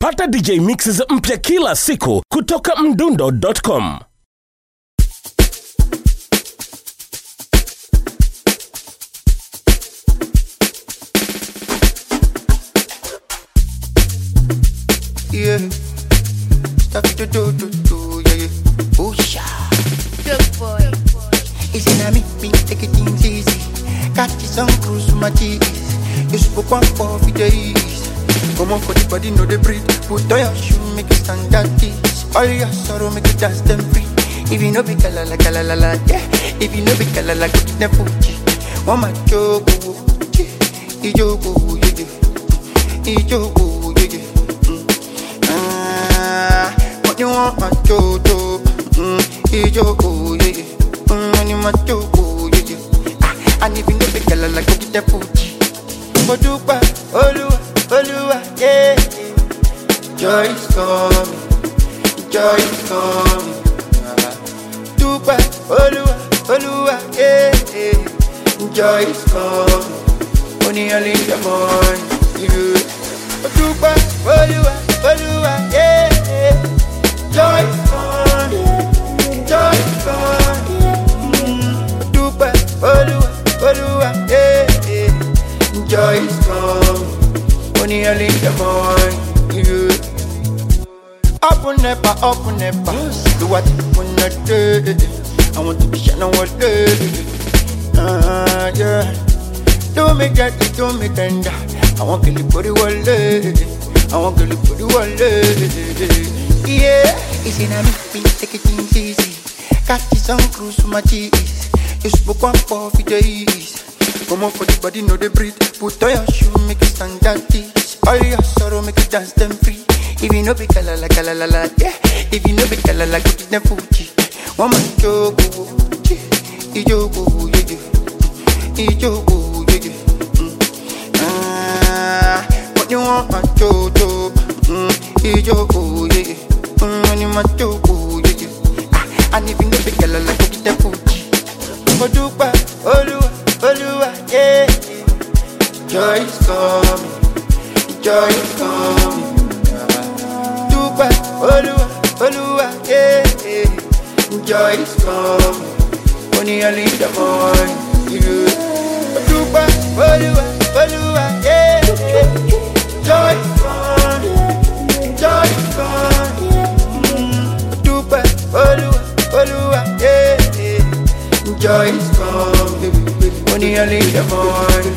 Pata DJ mixes mpya kila siku kutoka mdundo.com. Yeah, stuff to do, yeah. Oosha. Good boy. It's in a me, take it things easy. Catch some cruise to my cheese. You spoke one for days. Come on for the body, know the breathe. Put on your shoe, make it stand that this. All your sorrow, make it dance them free. If you know be kalala, yeah. If you know be kalala, go get them Fuji. One my joke, ijogo, yeah. Ijogo, yeah. What you want, my jojo? Ijogo, yeah. Money, my jogo, yeah. And if you know be kalala, go get them Fuji. Odupa, Oluwa, yeah. Joy is coming, joy is coming. Dupa, Oluwa, yeah. Joy is coming, only early in the morning. Odupa, Oluwa, yeah. Joy is coming, joy is coming. Odupa, Oluwa, yeah. Joy is coming, only early in the morning. Open never, do what you wanna do. I want to be shining all day. Yeah. Do me get it, do me tender. I want to live for the world. I want to live for the world. Yeah. It's in a me, take it easy. Catch some cruise to my cheese. You spoke one for days. Come on for the body, know the breathe. Put on your shoe, make it stand that this. All your sorrow, make it dance them free. If you know be kalala, yeah. If you know be kalala, go get them Fuji. One man jogo, ijogo, yeah. Ijogo, yeah. What you want, my jojo? Ijogo, yeah. Money, my jogo, yeah. And if you know be kalala, go get them Fuji. Odupa, Oluwa, yeah. Joy is coming, joy is coming. Dupa, Oluwa, yeah. Joy is coming, only early in the morning. Dupa, Oluwa, yeah. Joy is coming, joy is coming. Dupa, Oluwa, yeah. Joy is coming, only early in the morning.